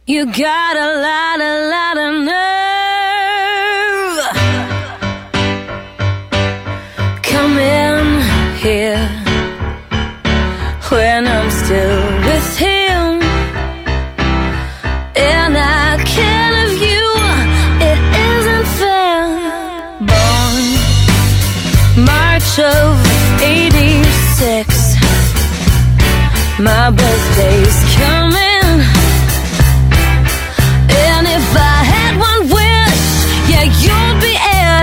You got a lot of nerve. Come in here when I'm still with him, and I can't have you. It isn't fair. Born March of '86. My birthday's coming. And if I had one wish, yeah, you'd be it.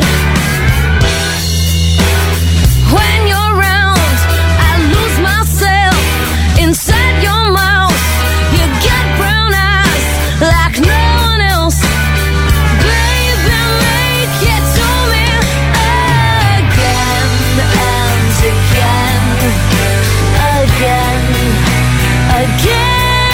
When you're around, I lose myself inside your mouth. You got brown eyes like no one else. Baby, make it to me again and again, again, again.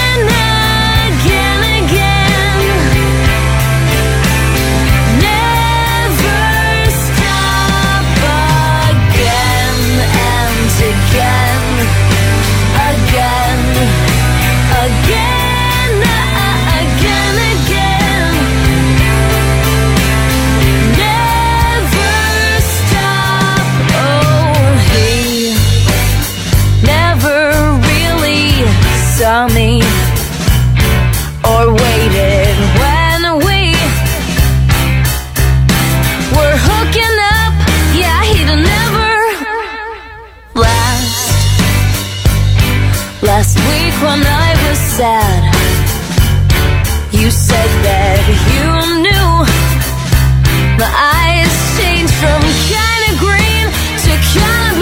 Saw me or waited when we were hooking up. Yeah, he'd never last. Last week when I was sad, you said that you knew. My eyes changed from kinda green to kinda